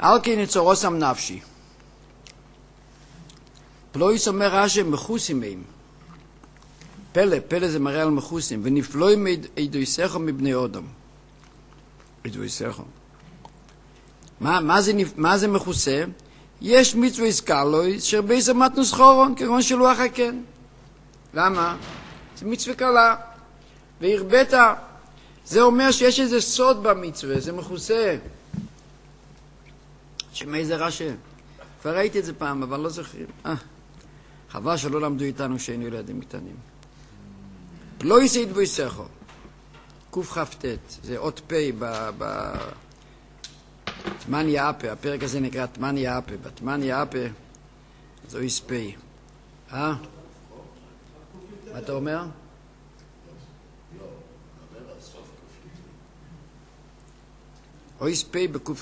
על כן יצורוסם נפשי. פלויס אומר רש"י מחוסים מהם. פלא זה מראה על מחוסים. ונפלואים עדויסךו מבני אדם. עדויסךו. מה זה מחוסה? יש מצווה סקלוי שרבייס מתנוס חורון כגון שלוח הקן. למה? זה מצווה קלה. והרבית, זה אומר שיש איזה סוד במצווה, זה מחוסה. שמי זה רש"י? כבר ראיתי את זה פעם, אבל לא זוכרים. חבל שלא למדו איתנו שהיינו ילדים קטנים. פלויס עדויסךו. קכ"ט, זה אות פ' תמניה אפה, הפרק הזה נקרא תמניה אפה. בתמניה אפה זו איס פ'. מה אתה אומר? אויס פ'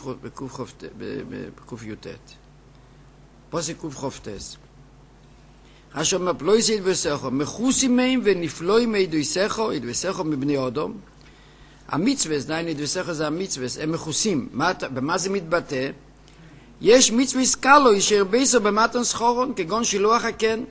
בק"י"ט. פה זה קכ"ט. רש"י אומר פלויס עדויסךו, מחוסים מהם ונפלואים עדויסךו מבני אדם. המצווה, עדויסךו זה המצווה, הם מחוסים. במה זה מתבטא? יש מצווה סקלוי שהרבייסו במתנוס חורון כגון שילוח הקן.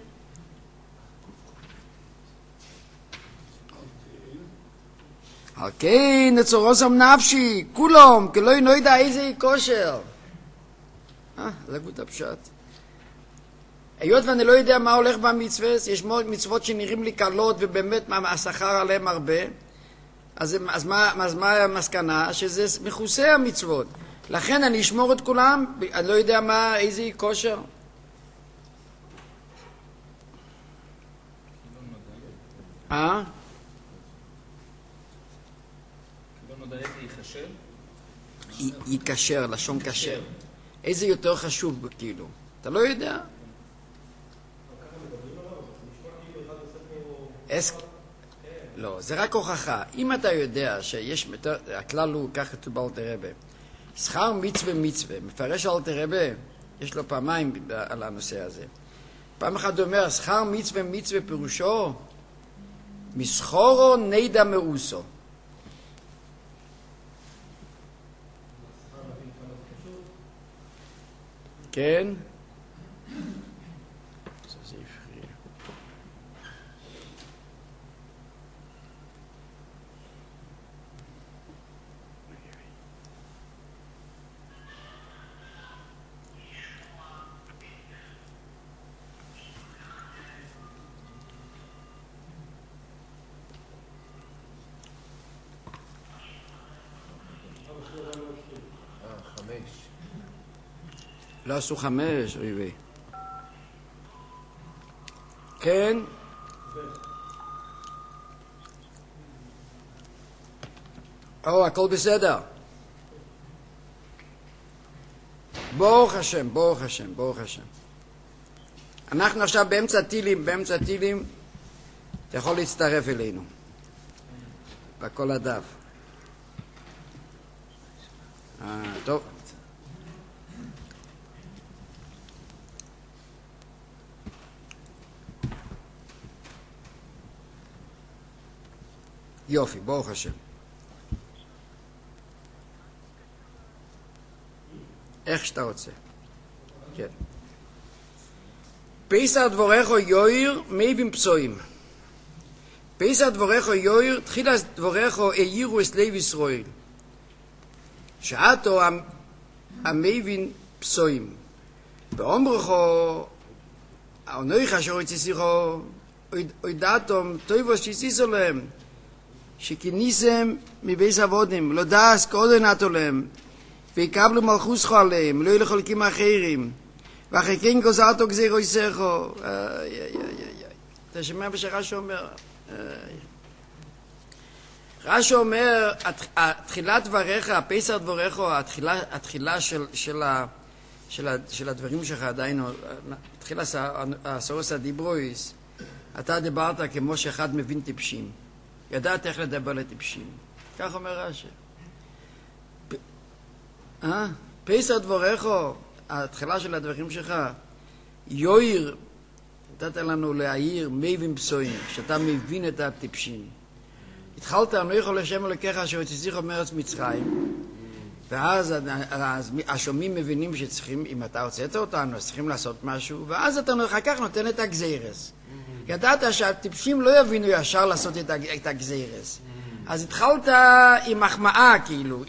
על כן יצורוסם נפשי, כולם, כלא נדע איזה כושר. זה גבול הפשט. היות ואני לא יודע מה הולך במצווה, יש מצוות שנראים לי קלות ובאמת השכר עליהם הרבה, אז מה המסקנה? שזה מחוסה המצוות. לכן אני אשמור את כולם, אני לא יודע איזה כושר. יקשר, לשון קשר. איזה יותר חשוב כאילו? אתה לא יודע? לא, זה רק הוכחה. אם אתה יודע שיש, הכלל הוא, כך כתוב באלתר רבי, שכר מצווה מצווה, מפרש אלתר רבי, יש לו פעמיים על הנושא הזה. פעם אחת הוא אומר, שכר מצווה מצווה פירושו, מסחורו נדע מאוסו. כן? לא עשו 5, ריבי. כן? הכל בסדר. ברוך השם, ברוך השם, ברוך השם. אנחנו עכשיו באמצע טילים, אתה יכול להצטרף אלינו. בכל הדף. טוב. יופי, ברוך השם. איך שאתה רוצה. כן. פסח דבורךו יויר מייבים פסויים. פסח דבורךו יויר, תחילה דבורךו העירו את לב ישראל. שעתו המייבים פסויים. באומרכו, האונויך אשר הציסיכו, אוידעתום, טויבו שיסיסו להם. שכניסם מבייס אבודים, לא דאס קודן נתו להם, ויקבלו מלכוסכו עליהם, לא ילכו לקים אחרים, ואחרי כן גוזרתו גזירו יסכו. אתה שומע בשרש"י אומר? רש"י אומר, תחילת דבריך, פסח דבריך, התחילה של הדברים שלך עדיין, תחילה הסורוס הדיברויס, אתה דיברת כמו שאחד מבין טיפשים. ידעת איך לדבר לטיפשים. כך אומר רש"י. פסח דבורךו, ההתחלה של הדברים שלך, יויר, נתת לנו להעיר מייבים פסויים, שאתה מבין את הטיפשים. התחלת, אני לא יכול לשם אלוקיך אשר הוציאך מארץ מצרים, ואז השומעים מבינים שצריכים, אם אתה הוצאת אותנו, אז צריכים לעשות משהו, ואז אתה אחר כך נותן את הגזירס. ידעת שהטיפשים לא יבינו ישר לעשות את הגזירס. אז התחלת עם מחמאה, כאילו,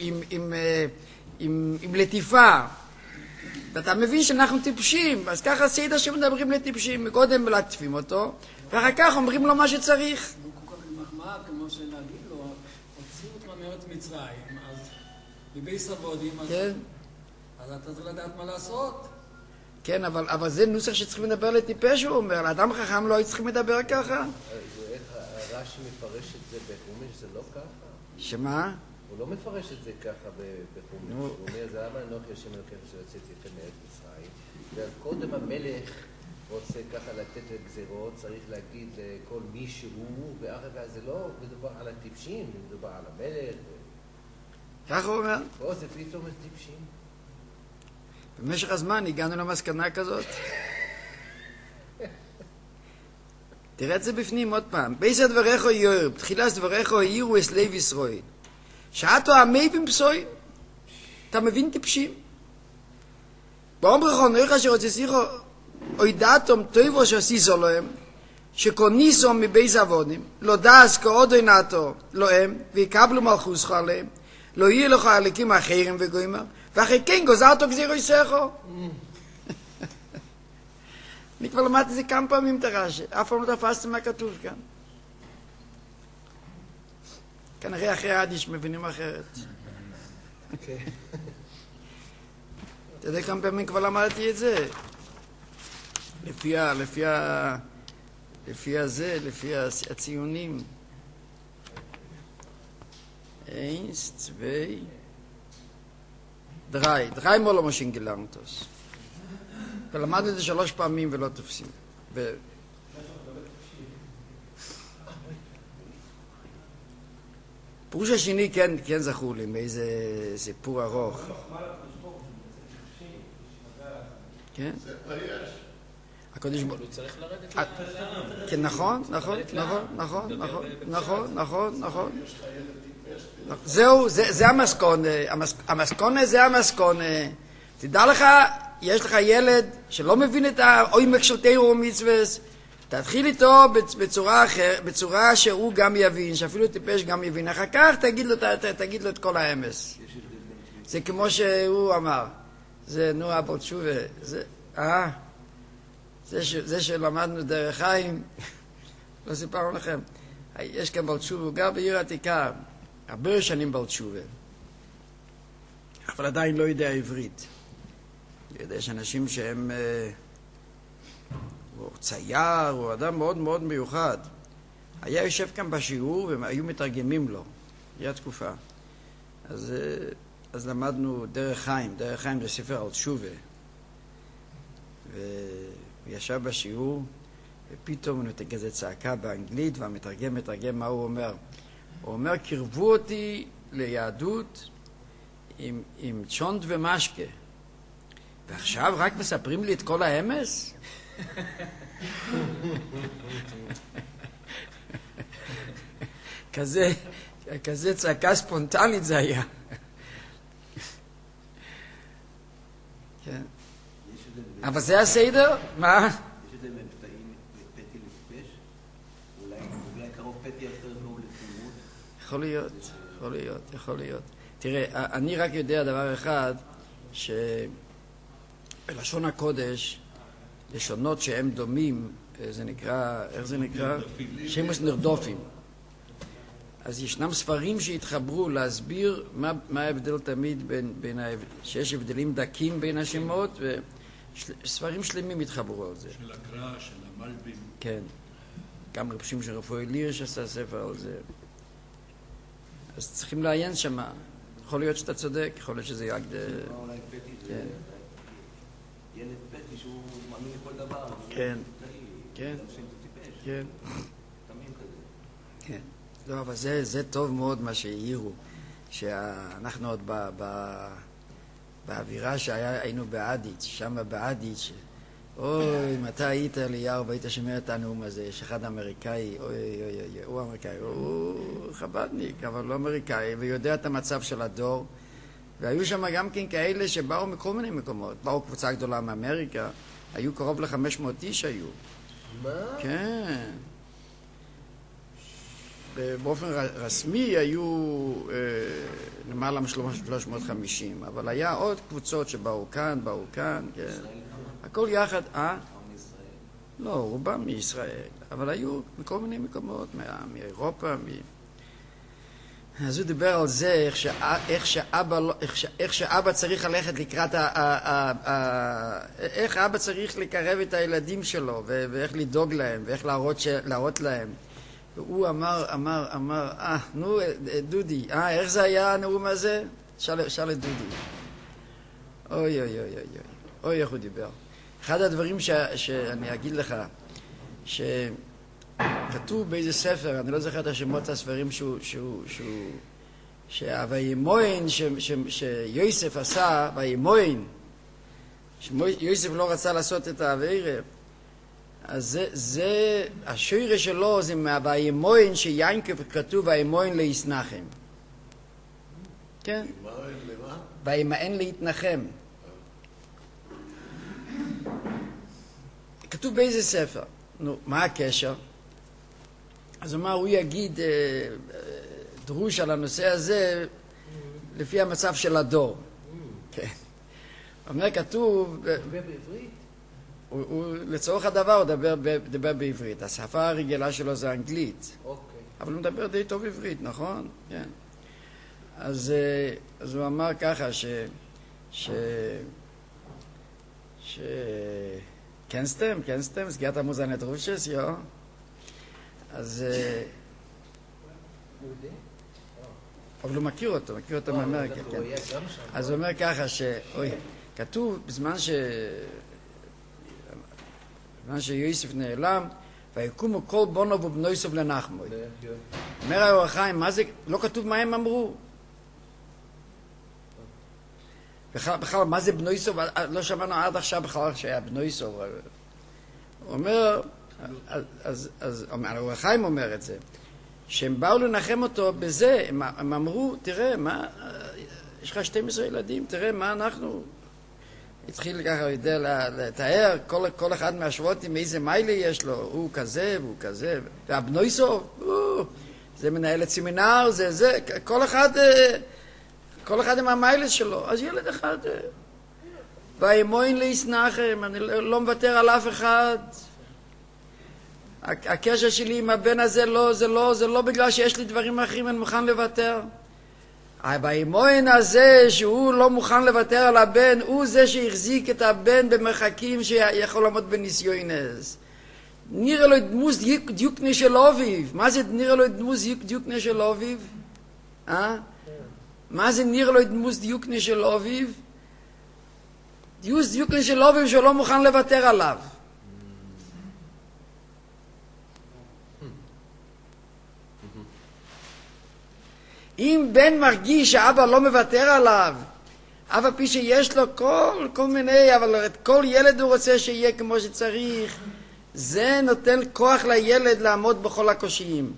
עם לטיפה. ואתה מבין שאנחנו טיפשים, אז ככה עשית שמדברים לטיפשים, קודם מלטפים אותו, ואחר כך אומרים לו מה שצריך. כל כך מחמאה, כמו שנגיד לו, הוציאו אותך מארץ מצרים, אז בבייס עבודים, אז אתה צריך לדעת מה לעשות. כן, אבל זה נוסח שצריכים לדבר לטיפש, הוא אומר, לאדם חכם לא צריכים לדבר ככה. איך רש"י מפרש את זה בחומש, זה לא ככה? שמה? הוא לא מפרש את זה ככה בחומש. הוא אומר, זה למה אנוכי השם אלוקיך שיוצאתי אתכם מארץ מצרים, וקודם המלך רוצה ככה לתת גזירות, צריך להגיד לכל מי שהוא, ואז זה לא מדובר על הטיפשים, זה מדובר על המלך. ככה הוא אומר? או, זה פתאום הטיפשים. במשך הזמן הגענו למסקנה כזאת. תראה את זה בפנים עוד פעם. בייס דבריך יאיר, בתחילת דבריך יאירו את לב ישראל. שעתו המייבים פסויים. אתה מבין טיפשים? באומרך נויך אשר הוצאתיך אוי דעתם טויבו שעשיסו להם, שכוניסו מבייס עבודים, לא דעס כעוד עינתו להם, ויקבלו מלכוסך עליהם, לא יהיה לך הליקים אחרים וגוימר, ואחרי כן גוזרתו גזירו יסכו. אני כבר למדתי את זה כמה פעמים את הרש"י, אף פעם לא תפסתם מה כתוב כאן. כנראה אחרי הדיש מבינים אחרת. אתה יודע כמה פעמים כבר למדתי את זה? לפי הציונים. 1, 2, 3. 3 Mal haben wir schon gelernt das. ולמדנו את זה 3 פעמים ולא תופסים. פירוש השני כן זכו לי, מאיזה סיפור ארוך. כן? הקודש ברוך הוא צריך לרדת. כן, נכון. זהו, זה המסקונה זה המסקונה. תדע לך, יש לך ילד שלא מבין את העומק של תורה ומצוות, תתחיל איתו בצורה שהוא גם יבין, שאפילו טיפש גם יבין. אחר כך תגיד לו את כל האמס. זה כמו שהוא אמר. זה נו אבו תשובה. זה שלמדנו דרך חיים, לא סיפרנו לכם. יש כאן בעל תשובה, הוא גר בעיר עתיקה, הרבה שנים בעל תשובה. אבל עדיין לא יודע עברית. יש אנשים שהם... הוא צייר, הוא אדם מאוד מאוד מיוחד. היה יושב כאן בשיעור והם היו מתרגמים לו. היה תקופה. אז למדנו דרך חיים. דרך חיים זה ספר על תשובה. והוא ישב בשיעור ופתאום הוא נותן כזה צעקה באנגלית והמתרגם מה הוא אומר. הוא אומר, קרבו אותי ליהדות עם צ'ונט ומשקה. ועכשיו רק מספרים לי את כל האמס? כזה צעקה ספונטנית זה היה. כן. אבל זה הסדר? מה? יש את זה מבטאים פטי לטיפש? אולי קרוב פטי יותר לא לתמימות? יכול להיות. תראה, אני רק יודע דבר אחד, שבלשון הקודש, לשונות שהם דומים, זה נקרא, איך זה נקרא? שמוס נרדופים. אז ישנם ספרים שהתחברו להסביר מה ההבדל תמיד שיש הבדלים דקים בין השמות, וספרים שלמים התחברו על זה. של הקרא, של המלבים. כן. גם רב שמעון רפואל לירש עשה ספר על זה. אז צריכים לעיין שם. יכול להיות שאתה צודק, יכול להיות שזה יגד... אולי פטי זה... ילד פטי שהוא מאמין לכל דבר. כן. כן. כן. תמים כזה. כן. לא, אבל זה טוב מאוד מה שהעירו, שאנחנו עוד באווירה שהיינו באדיץ', שם באדיץ', אוי, מתי היית אליהו והיית שומע את הנאום הזה, יש אחד אמריקאי, הוא אמריקאי, הוא חבדניק, אבל לא אמריקאי, ויודע את המצב של הדור, והיו שם גם כן כאלה שבאו מכל מיני מקומות. באו קבוצה גדולה מאמריקה, היו קרוב ל-500 איש היו. מה? כן. באופן רסמי היו למעלה מ-350, אבל היה עוד קבוצות שבאו כאן, כן. הכל יחד, לא, רובם מישראל, אבל היו מכל מיני מקומות, מאירופה, אז הוא דיבר על זה, איך שאבא צריך ללכת לקראת, איך אבא צריך לקרב את הילדים שלו, ואיך לדאוג להם, ואיך להראות להם. והוא אמר, נו, דודי, איך זה היה הנאום הזה? שאל את דודי. אוי, איך הוא דיבר. אחד הדברים שאני אגיד לך, כתוב באיזה ספר, אני לא זוכר את השמות הספרים שהוימוין שיוסף עשה, וימוין, שיוסף לא רצה לעשות את העבירה, אז זה, השוירה שלו זה מהוימוין שיינקב כתוב וימוין להסנחם. כן? וימאן להתנחם. כתוב באיזה ספר. נו, מה הקשר? אז הוא יגיד דרוש על הנושא הזה לפי המצב של הדור. כן. אומר כתוב... הוא מדבר בעברית? הוא לצורך הדבר הוא מדבר בעברית. השפה הרגילה שלו זה אנגלית. אוקיי. אבל הוא מדבר די טוב עברית, נכון? כן. אז הוא אמר ככה קנסתם, סגירת המוזנת רושס, יו. אז... אבל הוא מכיר אותו מאמריקה, כן. אז הוא אומר ככה כתוב בזמן שיוסף נעלם, ויקומו כל בונו ובנויסוב לנחמוי. אומר האור החיים, מה זה? לא כתוב מה הם אמרו. בכלל, מה זה בנויסוב? לא שמענו עד עכשיו בכלל שהיה בנויסוב. הוא אומר, אז האור החיים אומר את זה, שהם באו לנחם אותו בזה, הם אמרו, תראה, מה, יש לך 12 ילדים, תראה מה אנחנו... התחיל ככה, יודע, לתאר כל אחד מהשבותים איזה מיילי יש לו, הוא כזה והוא כזה, והבנויסוב, זה מנהל סמינר, זה, כל אחד עם המיילי שלו. אז ילד אחד, וימוין להסנחם, אני לא מוותר על אף אחד. הקשר שלי עם הבן הזה זה לא בגלל שיש לי דברים אחרים, אני מוכן לוותר. וימוין הזה שהוא לא מוכן לוותר על הבן, הוא זה שהחזיק את הבן במרחקים שיכול לעמוד בניסיונס. נראה לו דמוס דיוקנה של אביב. מה זה נראה לו דמוס דיוקנה של אביב? מה זה נראה לו דמוס דיוקנה של אביב? דיוקנה של אביב שהוא לא מוכן לוותר עליו. אם בן מרגיש שאבא לא מוותר עליו, אבא פי שיש לו כל מיני, אבל את כל ילד הוא רוצה שיהיה כמו שצריך, זה נותן כוח לילד לעמוד בכל הקושיים.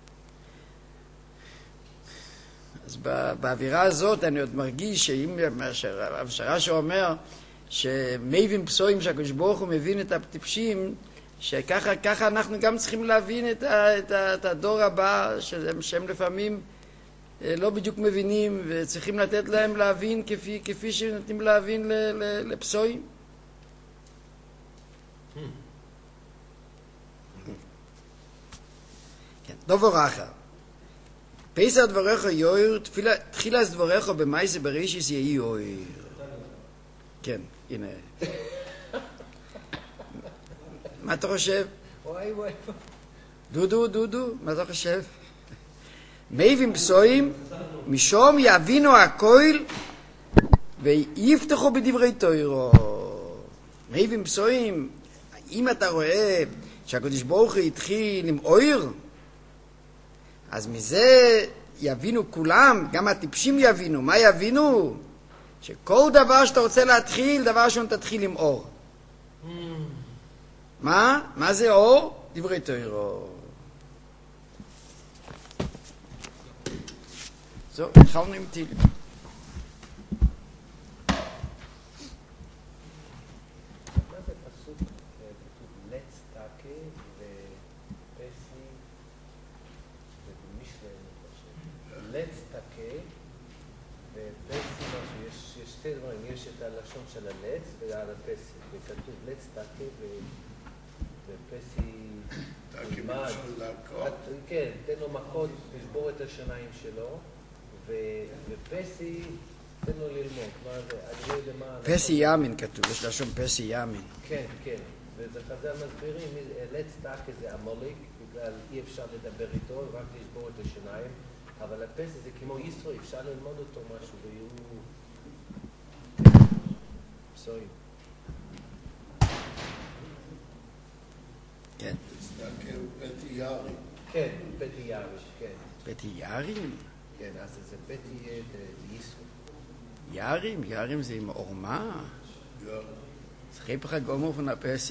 אז באווירה הזאת אני עוד מרגיש שאם הבשרה שאומר שמבין פסויים שהקדוש ברוך הוא מבין את הטיפשים, שככה אנחנו גם צריכים להבין את הדור הבא, שהם לפעמים לא בדיוק מבינים, וצריכים לתת להם להבין כפי שנותנים להבין לפסויים. כן, דובר אחר. פסח דבריך יויר, תחילה דבריך במאי בראשיס יהי יויר. כן, הנה. מה אתה חושב? דודו, מה אתה חושב? מייבים פסויים, משום יבינו הכל ויפתחו בדברי תוירו. מייבים פסויים, אם אתה רואה שהקדוש ברוך הוא התחיל עם אויר, אז מזה יבינו כולם, גם הטיפשים יבינו. מה יבינו? שכל דבר שאתה רוצה להתחיל, דבר ראשון תתחיל עם אור. מה? מה זה אור? דברי תוירו. זהו, התחלנו עם תהילים. יש את הלשון של הלץ ועל הפסי, וכתוב לץ תקה ופסי ילמד. כן, תן לו מכות, תשבור את השיניים שלו, ופסי תן לו ללמוד. אני לא יודע מה... פסי ימין כתוב, יש לשון פסי ימין. כן, כן. וזה חז"ל מסבירים, לץ תקה זה עמלק, בגלל אי אפשר לדבר איתו, רק לשבור את השיניים. אבל הפסי זה כמו ישראל, אפשר ללמוד אותו משהו, ויהיו... פסויים. כן. תסתכל, פתי יארי. כן, פתי יארי, כן. פתי יערים? כן, אז זה פתי ישראל. יערים? יערים זה עם עורמה? יארי. צריכי פחד גומר פון הפסי.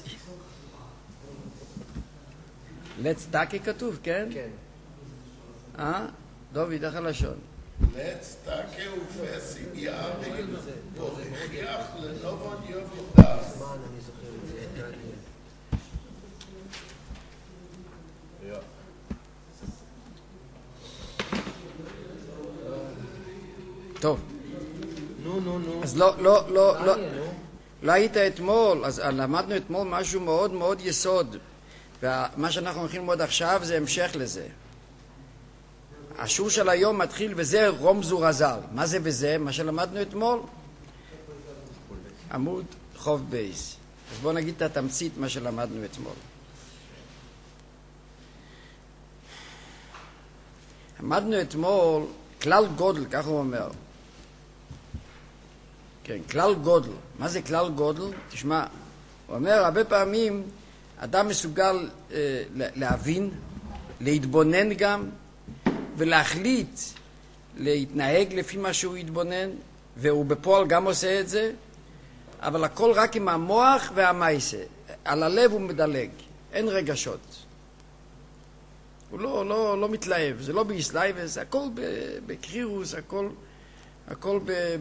לץ תקה כתוב, כן? כן. דוד, איך הלשון? לץ תקה ופסי יארי, והוכיח לנובון יובידס. זמן, אני זוכר את זה. טוב. נו. אז לא היית אתמול, אז למדנו אתמול משהו מאוד מאוד יסוד, ומה שאנחנו הולכים ללמוד עכשיו זה המשך לזה. השיעור של היום מתחיל וזה רומזו רז"ל. מה זה וזה? מה שלמדנו אתמול? עמוד חוב בייס. אז בואו נגיד את התמצית מה שלמדנו אתמול. למדנו אתמול כלל גודל, כך הוא אומר. כן, כלל גודל. מה זה כלל גודל? תשמע, הוא אומר, הרבה פעמים אדם מסוגל להבין, להתבונן גם, ולהחליט להתנהג לפי מה שהוא יתבונן, והוא בפועל גם עושה את זה, אבל הכל רק עם המוח והמייסה. על הלב הוא מדלג, אין רגשות. הוא לא מתלהב, זה לא באסלייבס, הכל בקרירוס, הכל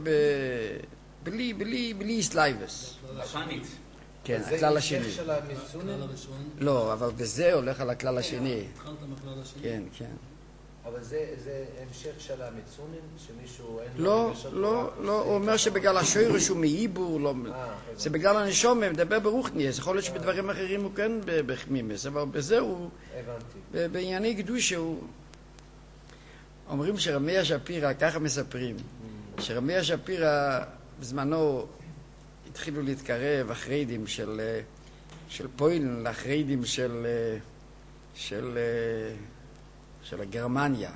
בלי אסלייבס. הפנית. כן, הכלל השני. זה המשך של המצונן? לא, אבל בזה הולך על הכלל השני. התחלת מהכלל השני. כן, כן. אבל זה המשך של המצונן, שמישהו אין לו... לא, הוא אומר שבגלל השורש הוא מעיבור, זה בגלל הנשום, מדבר ברוחניאס, יכול להיות שבדברים אחרים הוא כן בחמימס, אבל בזה הוא, בענייני קדושה הוא... אומרים שרמיה שפירא, ככה מספרים, שרמיה שפירא בזמנו התחילו להתקרב החרדים של פוילן לחרדים של גרמניה.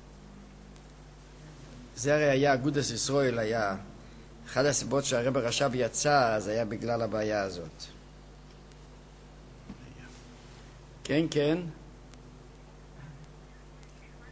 זה הרי היה, אגודס ישראל היה, אחד הסיבות שהרב רש"ב יצא, אז היה בגלל הבעיה הזאת. כן, כן.